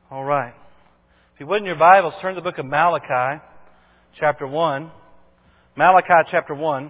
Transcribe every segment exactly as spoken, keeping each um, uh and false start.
All right. If you would in your Bibles, turn to the book of Malachi, chapter one. Malachi, chapter one.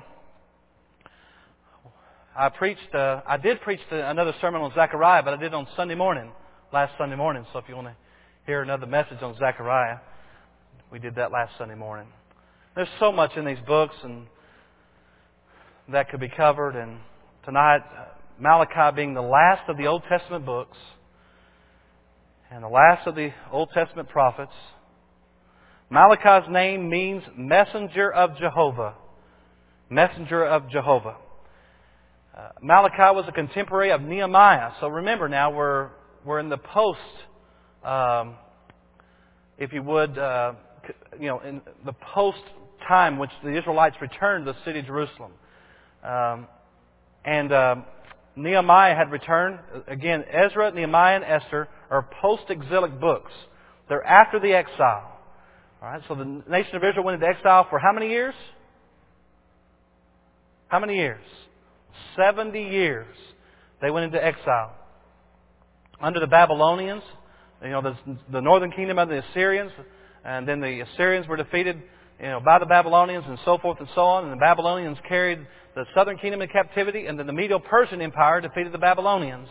I preached, uh, I did preach the, another sermon on Zechariah, but I did it on Sunday morning, last Sunday morning. So if you want to hear another message on Zechariah, we did that last Sunday morning. There's so much in these books and that could be covered. And tonight, Malachi being the last of the Old Testament books, and the last of the Old Testament prophets. Malachi's name means messenger of Jehovah. Messenger of Jehovah. Uh, Malachi was a contemporary of Nehemiah. So remember now, we're we're in the post, um, if you would, uh, you know, in the post time which the Israelites returned to the city of Jerusalem. Um, and uh, Nehemiah had returned. Again, Ezra, Nehemiah, and Esther are post-exilic books. They're after the exile. All right. So the nation of Israel went into exile for how many years? How many years? Seventy years. They went into exile under the Babylonians. You know, the, the northern kingdom of the Assyrians, and then the Assyrians were defeated, you know, by the Babylonians, and so forth and so on. And the Babylonians carried the southern kingdom in captivity, and then the Medo-Persian Empire defeated the Babylonians.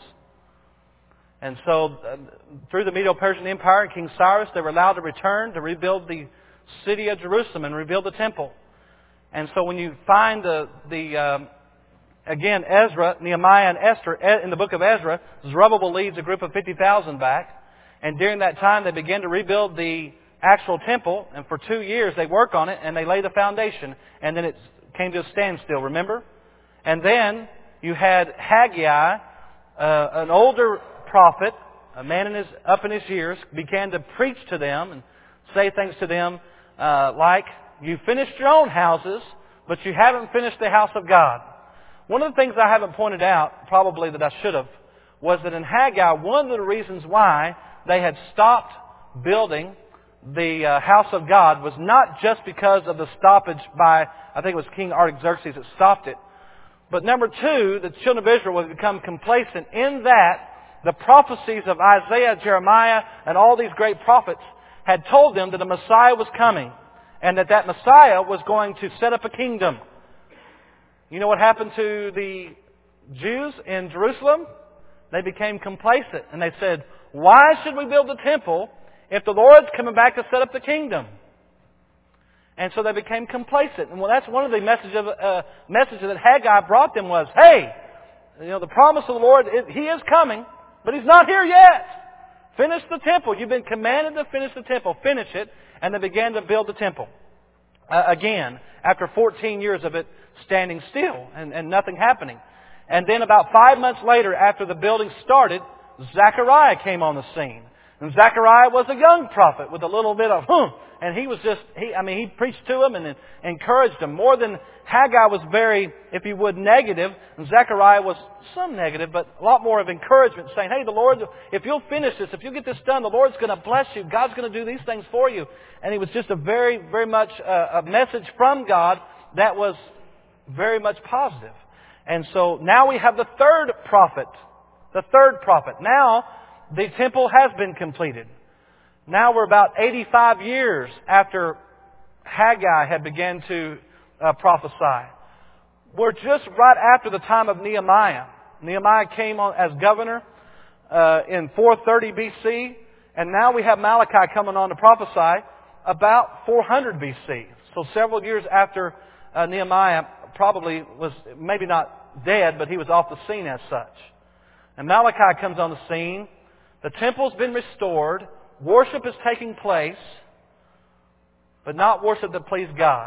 And so, uh, through the Medo-Persian Empire and King Cyrus, they were allowed to return to rebuild the city of Jerusalem and rebuild the temple. And so, when you find the the um, again Ezra, Nehemiah, and Esther in the book of Ezra, Zerubbabel leads a group of fifty thousand back, and during that time they began to rebuild the actual temple. And for two years they work on it and they lay the foundation, and then it came to a standstill. Remember? And then you had Haggai, uh, an older prophet, a man in his up in his years, began to preach to them and say things to them uh, like, "You finished your own houses, but you haven't finished the house of God." One of the things I haven't pointed out, probably that I should have, was that in Haggai, one of the reasons why they had stopped building the uh, house of God was not just because of the stoppage by, I think it was King Artaxerxes that stopped it, but number two, the children of Israel would become complacent in that the prophecies of Isaiah, Jeremiah, and all these great prophets had told them that a Messiah was coming, and that that Messiah was going to set up a kingdom. You know what happened to the Jews in Jerusalem? They became complacent, and they said, "Why should we build the temple if the Lord's coming back to set up the kingdom?" And so they became complacent. And well, that's one of the messages, of, uh, messages that Haggai brought them was, hey, you know, the promise of the Lord, He is coming, but He's not here yet. Finish the temple. You've been commanded to finish the temple. Finish it. And they began to build the temple. Uh, again, after fourteen years of it standing still and, and nothing happening. And then about five months later, after the building started, Zechariah came on the scene. And Zechariah was a young prophet with a little bit of, huh, and he was just, he, I mean, he preached to them and encouraged them. More than Haggai was very, if you would, negative, and Zechariah was some negative, but a lot more of encouragement, saying, hey, the Lord, if you'll finish this, if you get this done, the Lord's going to bless you. God's going to do these things for you. And it was just a very, very much uh, a message from God that was very much positive. And so now we have the third prophet. The third prophet. Now, the temple has been completed. Now we're about eighty-five years after Haggai had begun to uh, prophesy. We're just right after the time of Nehemiah. Nehemiah came on as governor uh, in four thirty B C, and now we have Malachi coming on to prophesy about four hundred B C. So several years after uh, Nehemiah probably was maybe not dead, but he was off the scene as such. And Malachi comes on the scene. The temple's been restored. Worship is taking place, but not worship that pleased God.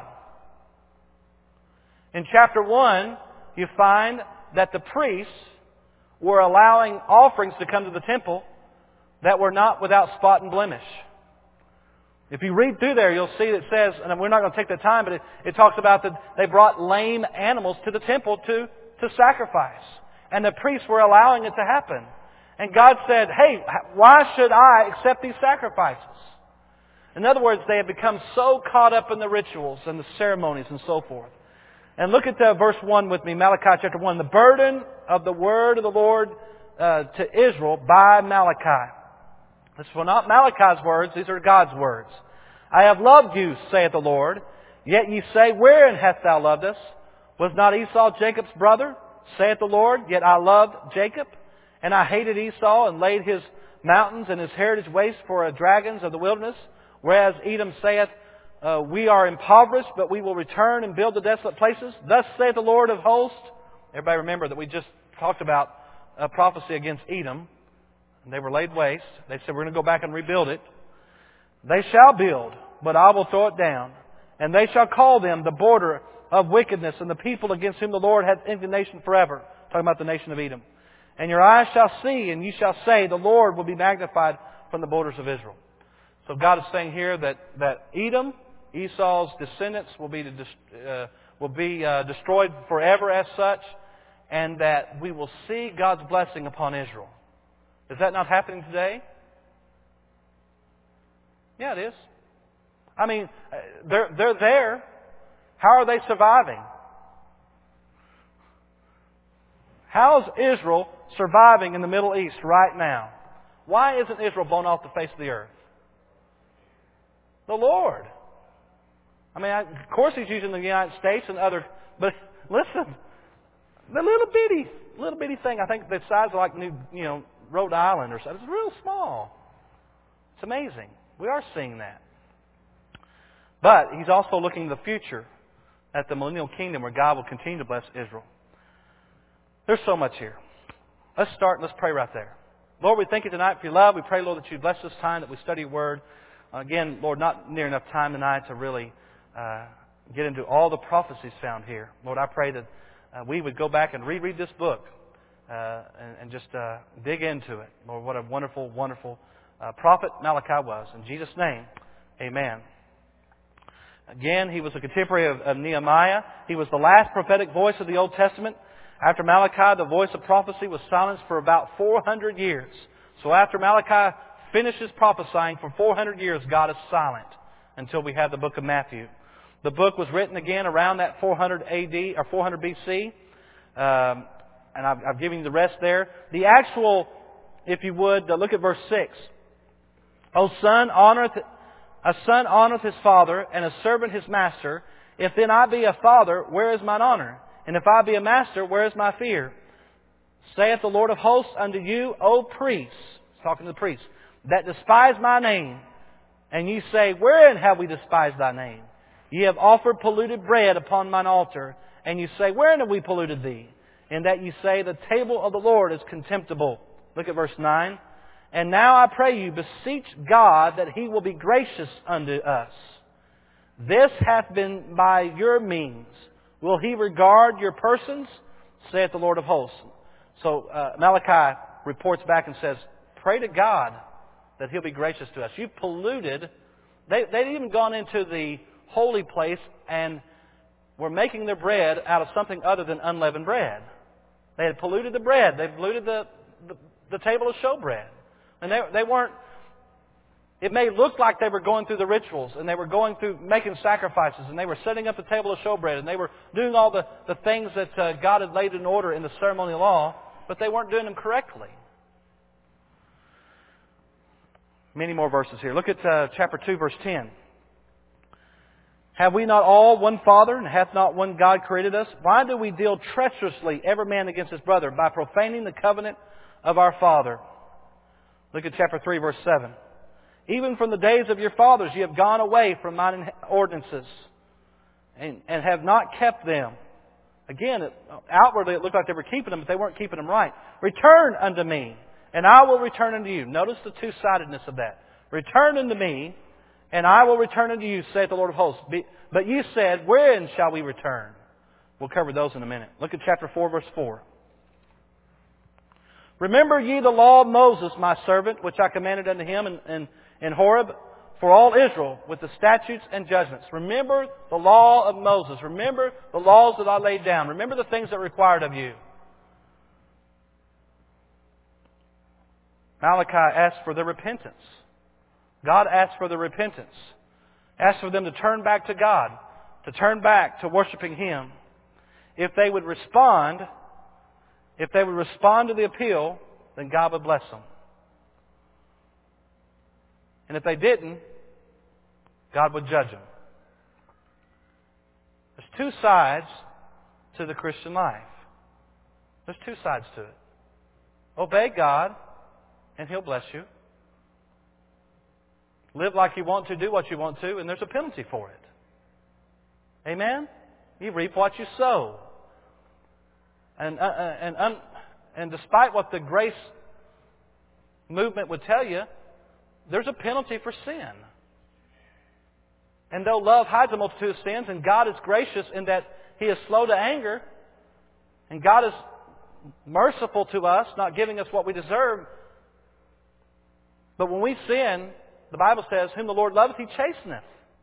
In chapter one, you find that the priests were allowing offerings to come to the temple that were not without spot and blemish. If you read through there, you'll see it says, and we're not going to take the time, but it, it talks about that they brought lame animals to the temple to, to sacrifice. And the priests were allowing it to happen. And God said, hey, why should I accept these sacrifices? In other words, they have become so caught up in the rituals and the ceremonies and so forth. And look at uh, verse one with me, Malachi chapter one. The burden of the word of the Lord uh, to Israel by Malachi. This were not Malachi's words, these are God's words. I have loved you, saith the Lord. Yet ye say, wherein hast thou loved us? Was not Esau Jacob's brother? Saith the Lord, yet I loved Jacob. And I hated Esau, and laid his mountains and his heritage waste for a dragons of the wilderness. Whereas Edom saith, uh, we are impoverished, but we will return and build the desolate places. Thus saith the Lord of hosts. Everybody remember that we just talked about a prophecy against Edom. And they were laid waste. They said, we're going to go back and rebuild it. They shall build, but I will throw it down. And they shall call them the border of wickedness, and the people against whom the Lord hath indignation forever. Talking about the nation of Edom. And your eyes shall see, and you shall say, the Lord will be magnified from the borders of Israel. So God is saying here that, that Edom, Esau's descendants, will be, uh, will be uh, destroyed forever as such, and that we will see God's blessing upon Israel. Is that not happening today? Yeah, it is. I mean, they're, they're there. How are they surviving? How is Israel surviving in the Middle East right now? Why isn't Israel blown off the face of the earth? The Lord. I mean, I, of course He's using the United States and other, but listen, the little bitty, little bitty thing, I think the size of like New, you know, Rhode Island or something, it's real small. It's amazing. We are seeing that. But He's also looking to the future at the millennial kingdom where God will continue to bless Israel. There's so much here. Let's start and let's pray right there. Lord, we thank You tonight for Your love. We pray, Lord, that You bless this time that we study Your Word. Again, Lord, not near enough time tonight to really uh, get into all the prophecies found here. Lord, I pray that uh, we would go back and reread this book uh, and, and just uh, dig into it. Lord, what a wonderful, wonderful uh, prophet Malachi was. In Jesus' name, amen. Again, he was a contemporary of, of Nehemiah. He was the last prophetic voice of the Old Testament. After Malachi, the voice of prophecy was silenced for about four hundred years. So after Malachi finishes prophesying for four hundred years, God is silent until we have the book of Matthew. The book was written again around that four hundred A D or four hundred B C. Um, and I've, I've given you the rest there. The actual, if you would, uh, look at verse six. O son, honoreth, a son honoreth his father, and a servant his master. If then I be a father, where is mine honor? And if I be a master, where is my fear? Saith the Lord of hosts unto you, O priests, talking to the priests, that despise my name. And ye say, wherein have we despised thy name? Ye have offered polluted bread upon mine altar. And ye say, wherein have we polluted thee? In that ye say, the table of the Lord is contemptible. Look at verse nine. And now I pray you, beseech God that He will be gracious unto us. This hath been by your means. Will He regard your persons? Saith the Lord of hosts. So uh, Malachi reports back and says, pray to God that He'll be gracious to us. You've polluted. They, they'd even gone into the holy place and were making their bread out of something other than unleavened bread. They had polluted the bread. They polluted the, the, the table of showbread. And they, they weren't... It may look like they were going through the rituals and they were going through making sacrifices and they were setting up the table of showbread and they were doing all the, the things that uh, God had laid in order in the ceremonial law, but they weren't doing them correctly. Many more verses here. Look at uh, chapter two, verse ten. Have we not all one Father, and hath not one God created us? Why do we deal treacherously every man against his brother, by profaning the covenant of our Father? Look at chapter three, verse seven. Even from the days of your fathers ye have gone away from mine ordinances, and, and have not kept them. Again, it, outwardly it looked like they were keeping them, but they weren't keeping them right. Return unto me, and I will return unto you. Notice the two-sidedness of that. Return unto me, and I will return unto you, saith the Lord of hosts. Be, but ye said, wherein shall we return? We'll cover those in a minute. Look at chapter four, verse four. Remember ye the law of Moses, my servant, which I commanded unto him in, in, in Horeb, for all Israel, with the statutes and judgments. Remember the law of Moses. Remember the laws that I laid down. Remember the things that are required of you. Malachi asked for their repentance. God asked for their repentance. Asked for them to turn back to God, to turn back to worshiping Him. If they would respond, if they would respond to the appeal, then God would bless them. And if they didn't, God would judge them. There's two sides to the Christian life. There's two sides to it. Obey God, and He'll bless you. Live like you want to, do what you want to, and there's a penalty for it. Amen? You reap what you sow. And, uh, and, and, and despite what the grace movement would tell you, there's a penalty for sin. And though love hides a multitude of sins, and God is gracious in that He is slow to anger, and God is merciful to us, not giving us what we deserve. But when we sin, the Bible says, whom the Lord loveth, He chasteneth.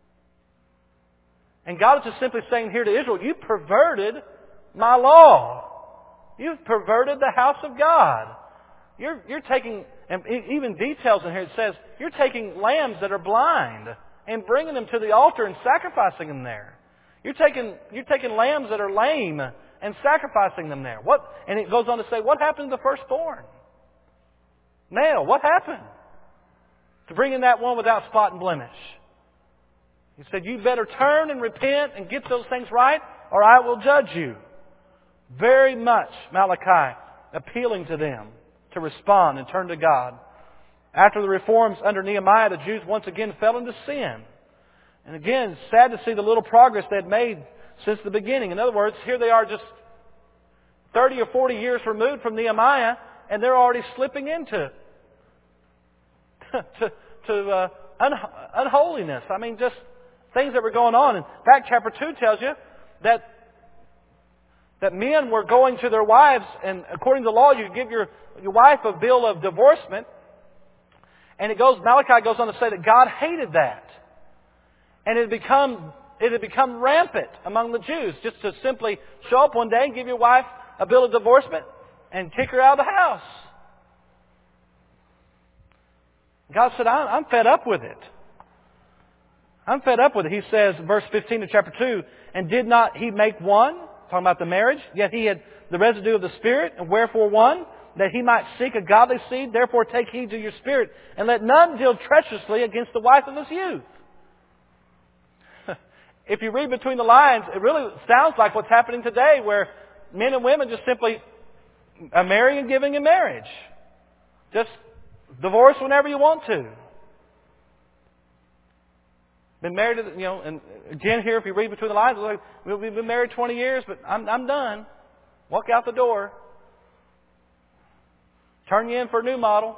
And God is just simply saying here to Israel, you perverted my law. You've perverted the house of God. You're, you're taking, and even details in here, it says, you're taking lambs that are blind and bringing them to the altar and sacrificing them there. You're taking, you're taking lambs that are lame and sacrificing them there. What? And it goes on to say, what happened to the firstborn? Male, what happened to bringing that one without spot and blemish? He said, you better turn and repent and get those things right, or I will judge you. Very much Malachi appealing to them to respond and turn to God. After the reforms under Nehemiah, the Jews once again fell into sin. And again, it's sad to see the little progress they had made since the beginning. In other words, here they are just thirty or forty years removed from Nehemiah, and they're already slipping into to, to uh, un, unholiness. I mean, just things that were going on. In fact, chapter two tells you that that men were going to their wives, and according to law, you give your, your wife a bill of divorcement. And it goes, Malachi goes on to say that God hated that. And it had become, it had become rampant among the Jews, just to simply show up one day and give your wife a bill of divorcement and kick her out of the house. God said, I'm fed up with it. I'm fed up with it. He says, verse fifteen of chapter two, and did not He make one, talking about the marriage, yet He had the residue of the Spirit, and wherefore one, that He might seek a godly seed, therefore take heed to your spirit, and let none deal treacherously against the wife of His youth. If you read between the lines, it really sounds like what's happening today, where men and women just simply are marrying and giving in marriage. Just divorce whenever you want to. Been married, you know, and again here, if you read between the lines, it's like, we've been married twenty years, but I'm, I'm done. Walk out the door. Turn you in for a new model.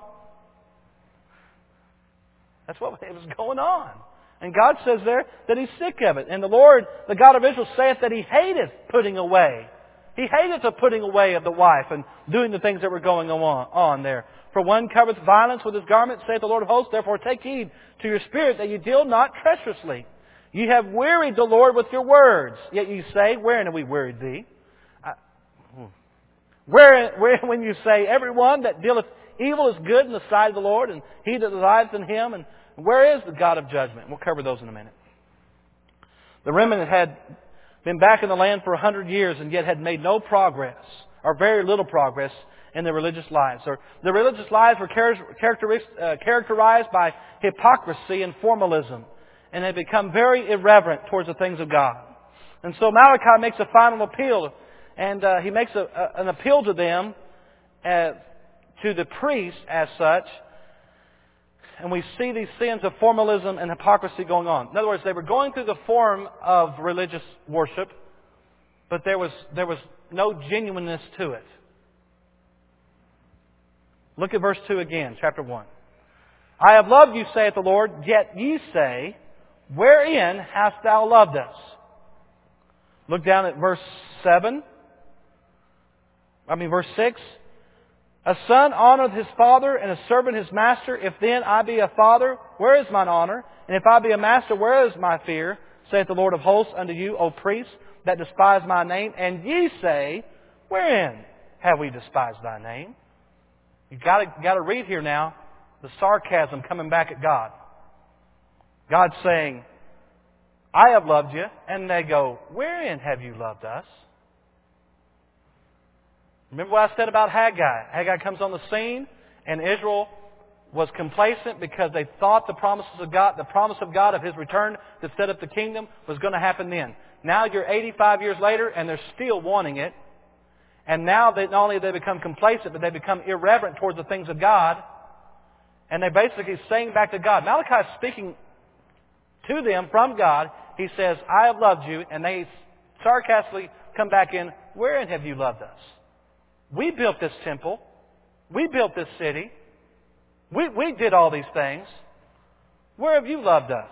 That's what was going on. And God says there that He's sick of it. And the Lord, the God of Israel, saith that He hateth putting away. He hateth the putting away of the wife and doing the things that were going on, on there. For one covereth violence with his garment, saith the Lord of hosts, therefore take heed to your spirit that you deal not treacherously. You have wearied the Lord with your words. Yet you say, wherein have we wearied thee? I, where, where, when you say, everyone that dealeth evil is good in the sight of the Lord, and he that desireth in Him, and where is the God of judgment? We'll cover those in a minute. The remnant had been back in the land for a hundred years and yet had made no progress, or very little progress, in their religious lives. Or their religious lives were uh, characterized by hypocrisy and formalism, and had become very irreverent towards the things of God. And so Malachi makes a final appeal, and uh, he makes a, a, an appeal to them, uh, to the priests as such. And we see these sins of formalism and hypocrisy going on. In other words, they were going through the form of religious worship, but there was there was no genuineness to it. Look at verse two again, chapter one. I have loved you, saith the Lord, yet ye say, wherein hast thou loved us? Look down at verse seven. I mean verse six. A son honoureth his father, and a servant his master. If then I be a father, where is mine honour? And if I be a master, where is my fear? Saith the Lord of hosts unto you, O priests, that despise my name. And ye say, wherein have we despised thy name? You've got to, got to read here now the sarcasm coming back at God. God saying, I have loved you. And they go, wherein have you loved us? Remember what I said about Haggai? Haggai comes on the scene, and Israel was complacent because they thought the promises of God, the promise of God of His return to set up the kingdom was going to happen then. Now you're eighty-five years later and they're still wanting it. And now they, not only have they become complacent, but they become irreverent towards the things of God. And they're basically saying back to God. Malachi is speaking to them from God. He says, I have loved you. And they sarcastically come back in, wherein have you loved us? We built this temple. We built this city. We, we did all these things. Where have you loved us?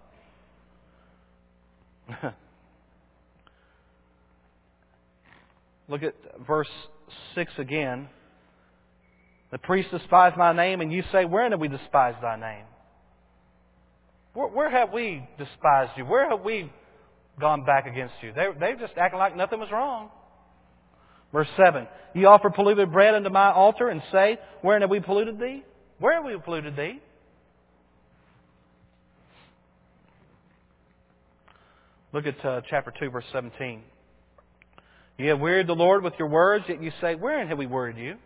Look at verse six again. The priests despise my name, and you say, wherein have we despised thy name? Where, where have we despised you? Where have we gone back against you? They, they're just acting like nothing was wrong. Verse seven. Ye offer polluted bread unto my altar, and say, wherein have we polluted thee? Where have we polluted thee? Look at uh, chapter two, verse seventeen. Ye have wearied the Lord with your words, yet you say, wherein have we worried you?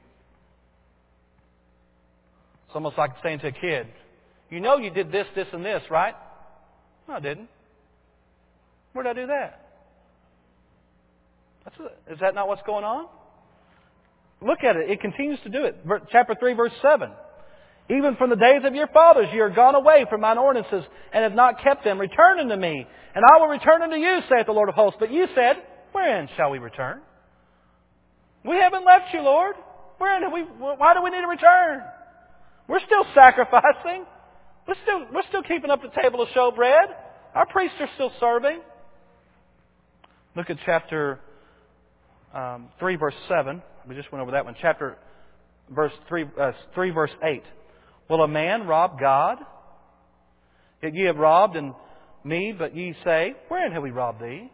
It's almost like saying to a kid, you know you did this, this, and this, right? No, I didn't. Where did I do that? That's a, is that not what's going on? Look at it. It continues to do it. Chapter three, verse seven. Even from the days of your fathers ye are gone away from mine ordinances, and have not kept them. Return unto me, and I will return unto you, saith the Lord of hosts. But you said, wherein shall we return? We haven't left you, Lord. Wherein have we? Why do we need to return? We're still sacrificing. We're still, we're still keeping up the table of showbread. Our priests are still serving. Look at chapter um, three, verse seven. We just went over that one. Chapter verse three, uh, three, verse eight. Will a man rob God? Yet ye have robbed and me, but ye say, wherein have we robbed thee?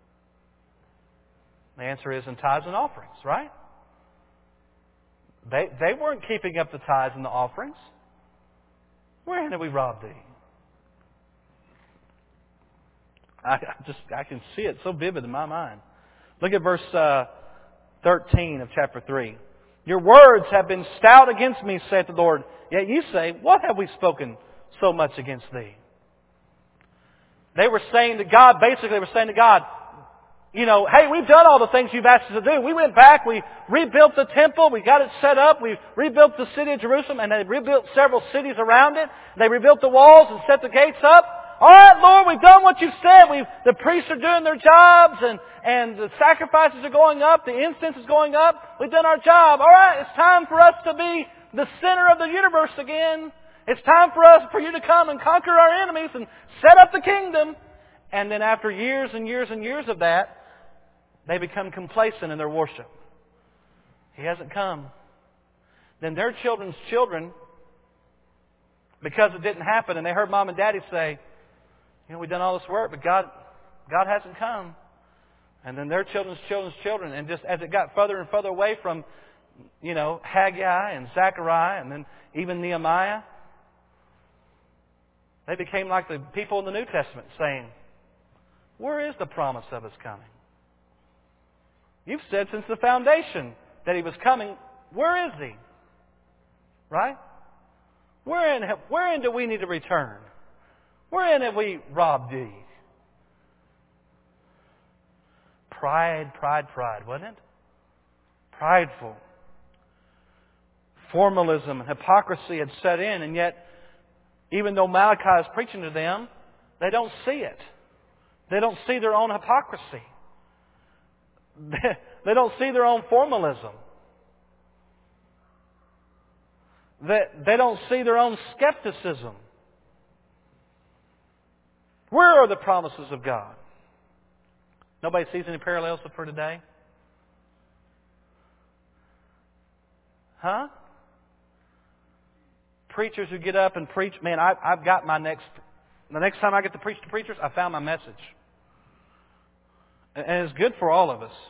The answer is in tithes and offerings, right? They they weren't keeping up the tithes and the offerings. Wherein have we robbed thee? I, I just I can see it so vivid in my mind. Look at verse uh, thirteen of chapter three. Your words have been stout against me, saith the Lord. Yet you say, what have we spoken so much against thee? They were saying to God, basically they were saying to God, you know, hey, we've done all the things you've asked us to do. We went back, we rebuilt the temple, we got it set up, we rebuilt the city of Jerusalem, and they rebuilt several cities around it. They rebuilt the walls and set the gates up. All right, Lord, we've done what you've said. We've, the priests are doing their jobs, and, and the sacrifices are going up, the incense is going up. We've done our job. All right, it's time for us to be the center of the universe again. It's time for us, for you to come and conquer our enemies and set up the kingdom. And then after years and years and years of that, they become complacent in their worship. He hasn't come. Then their children's children, because it didn't happen, and they heard mom and daddy say, you know, we've done all this work, but God, God hasn't come. And then their children's children's children, and just as it got further and further away from, you know, Haggai and Zechariah, and then even Nehemiah, they became like the people in the New Testament saying, where is the promise of His coming? You've said since the foundation that He was coming. Where is He? Right? Wherein, have, wherein do we need to return? Wherein have we robbed Thee? Pride, pride, pride, wasn't it? Prideful. Formalism and hypocrisy had set in, and yet, even though Malachi is preaching to them, they don't see it. They don't see their own hypocrisy. They don't see their own formalism. They, they don't see their own skepticism. Where are the promises of God? Nobody sees any parallels for today? Huh? Preachers who get up and preach, man, I, I've got my next, the next time I get to preach to preachers, I found my message. And it's good for all of us.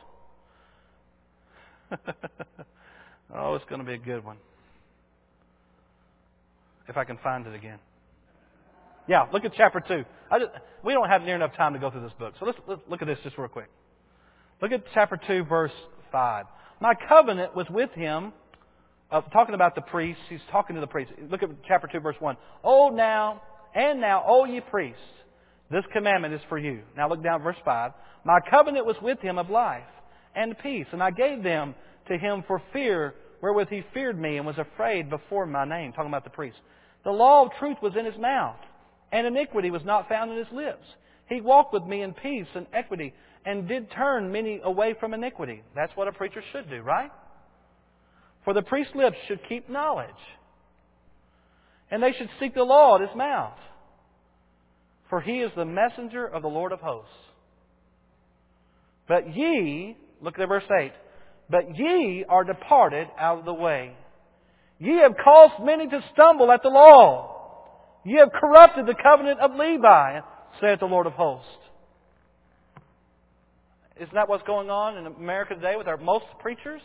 Oh, it's going to be a good one. If I can find it again. Yeah, look at chapter two. I just, we don't have near enough time to go through this book. So let's, let's look at this just real quick. Look at chapter two, verse five. My covenant was with him uh, talking about the priests. He's talking to the priests. Look at chapter two, verse one. Oh, now, and now, O ye priests, this commandment is for you. Now look down at verse five. My covenant was with him of life and peace, and I gave them to him for fear, wherewith he feared me and was afraid before my name. Talking about the priests. The law of truth was in his mouth, and iniquity was not found in his lips. He walked with me in peace and equity, and did turn many away from iniquity. That's what a preacher should do, right? For the priest's lips should keep knowledge, and they should seek the law at his mouth. For he is the messenger of the Lord of hosts. But ye, look at verse eight, but ye are departed out of the way. Ye have caused many to stumble at the law. Ye have corrupted the covenant of Levi, saith the Lord of hosts. Isn't that what's going on in America today with our most preachers?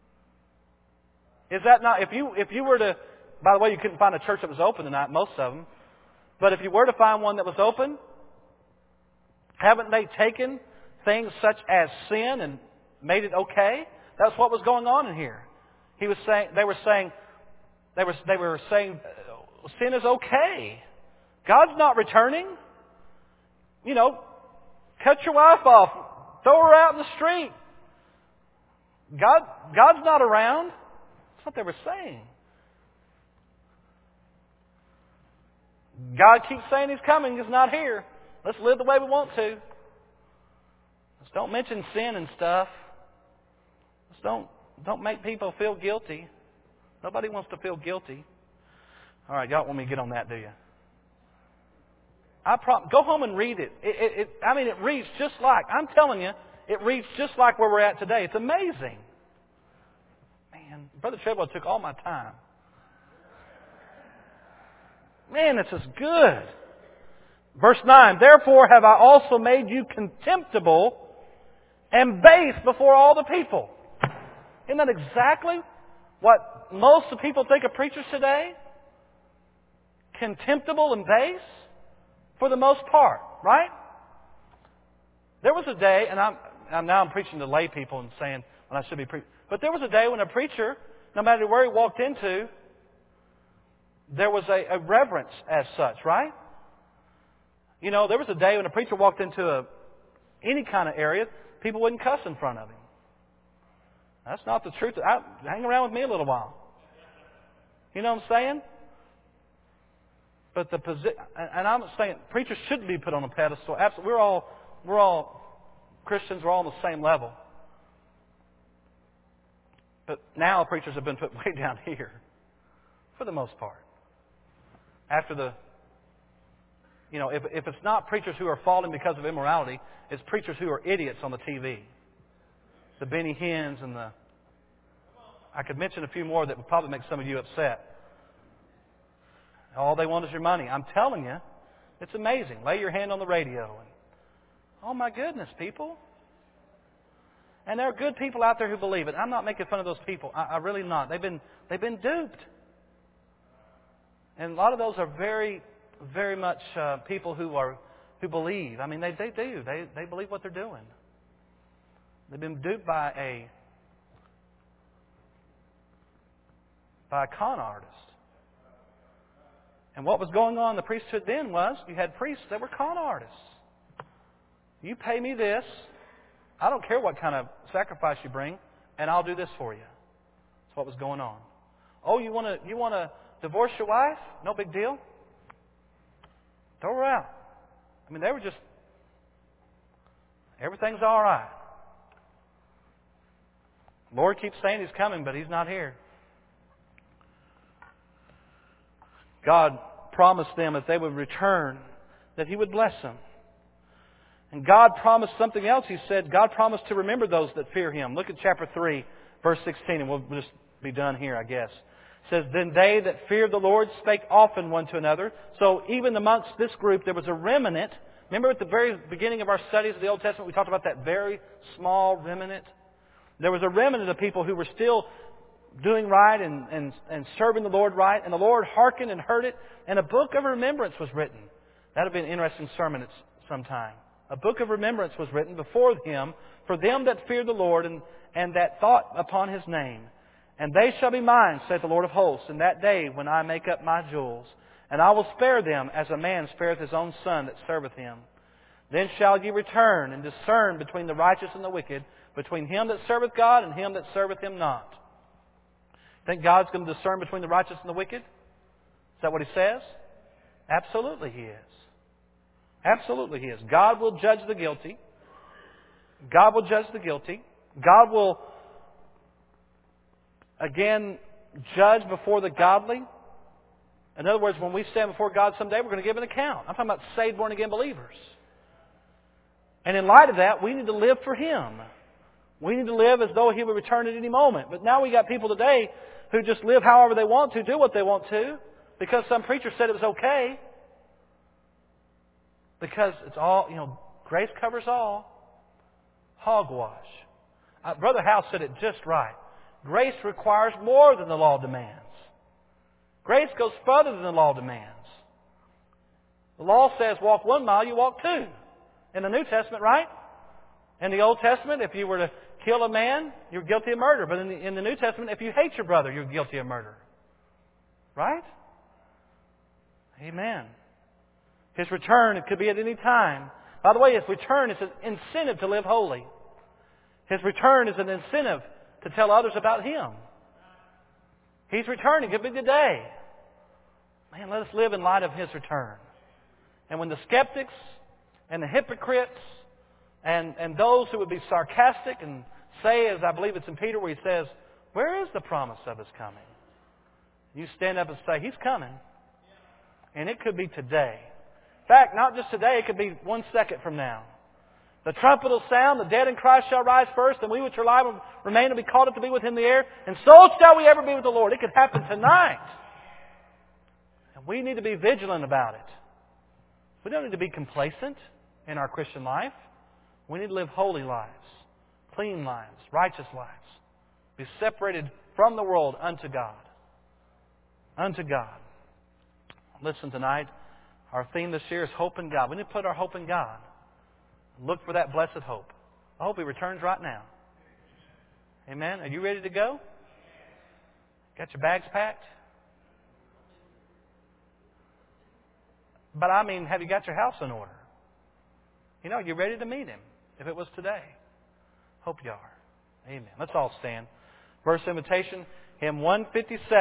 Is that not, if you if you were to, by the way, you couldn't find a church that was open tonight, most of them. But if you were to find one that was open, haven't they taken things such as sin and made it okay? That's what was going on in here. He was saying, they were saying, they were they were saying, sin is okay. God's not returning. You know, cut your wife off, throw her out in the street. God, God's not around. That's what they were saying. God keeps saying He's coming. He's not here. Let's live the way we want to. Let's don't mention sin and stuff. Let's don't don't make people feel guilty. Nobody wants to feel guilty. All right, y'all want me to get on that, do you? I prom- go home and read it. It, it, it. I mean, it reads just like, I'm telling you, it reads just like where we're at today. It's amazing. Man, Brother Treadwell took all my time. Man, this is good. Verse nine, therefore have I also made you contemptible and base before all the people. Isn't that exactly what most of the people think of preachers today? Contemptible and base? For the most part, right? There was a day, and I'm, I'm now I'm preaching to lay people and saying when I should be preaching. But there was a day when a preacher, no matter where he walked into, there was a, a reverence as such, right? You know, there was a day when a preacher walked into a any kind of area, people wouldn't cuss in front of him. That's not the truth. I, hang around with me a little while. You know what I'm saying? But the position, and I'm not saying preachers shouldn't be put on a pedestal. Absolutely, we're all we're all Christians. We're all on the same level. But now preachers have been put way down here, for the most part. After the, you know, if if it's not preachers who are falling because of immorality, it's preachers who are idiots on the T V. The Benny Hinn's and the, I could mention a few more that would probably make some of you upset. All they want is your money. I'm telling you, it's amazing. Lay your hand on the radio. And, oh my goodness, people. And there are good people out there who believe it. I'm not making fun of those people. I, I really not. They've been they've been duped. And a lot of those are very, very much uh, people who are who believe. I mean, they they do. They they believe what they're doing. They've been duped by a by a con artist. And what was going on in the priesthood then was you had priests that were con artists. You pay me this. I don't care what kind of sacrifice you bring, and I'll do this for you. That's what was going on. Oh, you want to you want to divorce your wife? No big deal. Throw her out. I mean, they were just, everything's all right. Lord keeps saying He's coming, but He's not here. God promised them that they would return, that He would bless them. And God promised something else. He said, God promised to remember those that fear Him. Look at chapter three, verse sixteen, and we'll just be done here, I guess. It says, then they that feared the Lord spake often one to another. So even amongst this group, there was a remnant. Remember at the very beginning of our studies of the Old Testament, we talked about that very small remnant? There was a remnant of people who were still doing right and, and, and serving the Lord right. And the Lord hearkened and heard it. And a book of remembrance was written. That would be an interesting sermon at some time. A book of remembrance was written before Him for them that feared the Lord and, and that thought upon His name. And they shall be mine, saith the Lord of hosts, in that day when I make up my jewels. And I will spare them as a man spareth his own son that serveth him. Then shall ye return and discern between the righteous and the wicked, between him that serveth God and him that serveth Him not. Think God's going to discern between the righteous and the wicked? Is that what He says? Absolutely He is. Absolutely He is. God will judge the guilty. God will judge the guilty. God will, again, judge before the godly. In other words, when we stand before God someday, we're going to give an account. I'm talking about saved, born-again believers. And in light of that, we need to live for Him. We need to live as though He would return at any moment. But now we got people today who just live however they want to, do what they want to, because some preacher said it was okay. Because it's all, you know, grace covers all. Hogwash. Uh, Brother House said it just right. Grace requires more than the law demands. Grace goes further than the law demands. The law says walk one mile, you walk two. In the New Testament, right? In the Old Testament, if you were to kill a man, you're guilty of murder. But in the, in the New Testament, if you hate your brother, you're guilty of murder. Right? Amen. His return, it could be at any time. By the way, His return is an incentive to live holy. His return is an incentive to tell others about Him. He's returning. It could be today. Man, let us live in light of His return. And when the skeptics and the hypocrites and, and those who would be sarcastic and say, as I believe it's in Peter where he says, where is the promise of His coming? You stand up and say, He's coming. And it could be today. In fact, not just today, it could be one second from now. The trumpet will sound, the dead in Christ shall rise first, and we which are alive will remain and be caught up to be with Him in the air. And so shall we ever be with the Lord. It could happen tonight. And we need to be vigilant about it. We don't need to be complacent in our Christian life. We need to live holy lives, clean lives, righteous lives. Be separated from the world unto God. Unto God. Listen, tonight, our theme this year is hope in God. We need to put our hope in God. Look for that blessed hope. I hope He returns right now. Amen. Are you ready to go? Got your bags packed? But I mean, have you got your house in order? You know, are you ready to meet Him? If it was today. Hope you are. Amen. Let's all stand. Verse invitation, hymn one fifty-seven.